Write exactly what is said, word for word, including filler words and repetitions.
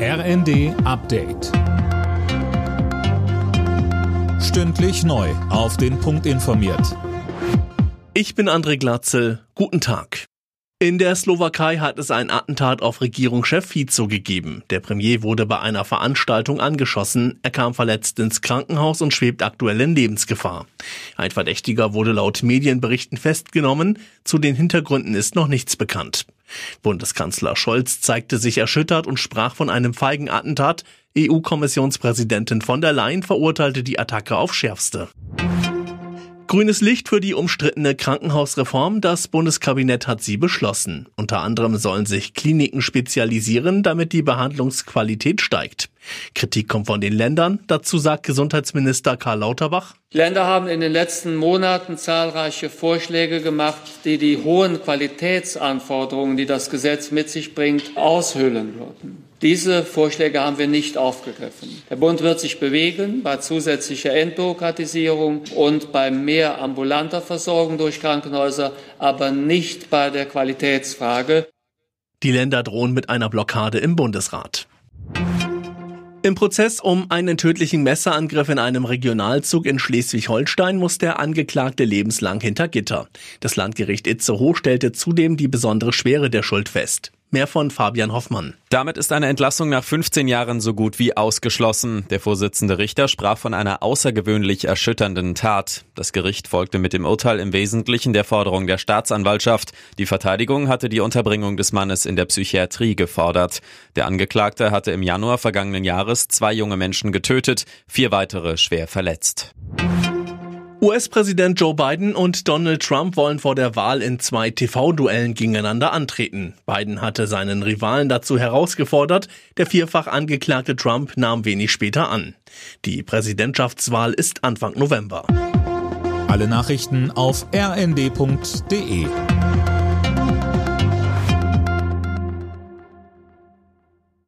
R N D Update. Stündlich neu auf den Punkt informiert. Ich bin André Glatzel. Guten Tag. In der Slowakei hat es ein Attentat auf Regierungschef Fico gegeben. Der Premier wurde bei einer Veranstaltung angeschossen. Er kam verletzt ins Krankenhaus und schwebt aktuell in Lebensgefahr. Ein Verdächtiger wurde laut Medienberichten festgenommen. Zu den Hintergründen ist noch nichts bekannt. Bundeskanzler Scholz zeigte sich erschüttert und sprach von einem feigen Attentat. E U-Kommissionspräsidentin von der Leyen verurteilte die Attacke aufs Schärfste. Grünes Licht für die umstrittene Krankenhausreform. Das Bundeskabinett hat sie beschlossen. Unter anderem sollen sich Kliniken spezialisieren, damit die Behandlungsqualität steigt. Kritik kommt von den Ländern. Dazu sagt Gesundheitsminister Karl Lauterbach: Die Länder haben in den letzten Monaten zahlreiche Vorschläge gemacht, die die hohen Qualitätsanforderungen, die das Gesetz mit sich bringt, aushöhlen würden. Diese Vorschläge haben wir nicht aufgegriffen. Der Bund wird sich bewegen bei zusätzlicher Entbürokratisierung und bei mehr ambulanter Versorgung durch Krankenhäuser, aber nicht bei der Qualitätsfrage. Die Länder drohen mit einer Blockade im Bundesrat. Im Prozess um einen tödlichen Messerangriff in einem Regionalzug in Schleswig-Holstein muss der Angeklagte lebenslang hinter Gitter. Das Landgericht Itzehoe stellte zudem die besondere Schwere der Schuld fest. Mehr von Fabian Hoffmann. Damit ist eine Entlassung nach fünfzehn Jahren so gut wie ausgeschlossen. Der Vorsitzende Richter sprach von einer außergewöhnlich erschütternden Tat. Das Gericht folgte mit dem Urteil im Wesentlichen der Forderung der Staatsanwaltschaft. Die Verteidigung hatte die Unterbringung des Mannes in der Psychiatrie gefordert. Der Angeklagte hatte im Januar vergangenen Jahres zwei junge Menschen getötet, vier weitere schwer verletzt. U S-Präsident Joe Biden und Donald Trump wollen vor der Wahl in zwei T V-Duellen gegeneinander antreten. Biden hatte seinen Rivalen dazu herausgefordert. Der vierfach angeklagte Trump nahm wenig später an. Die Präsidentschaftswahl ist Anfang November. Alle Nachrichten auf r n d punkt d e.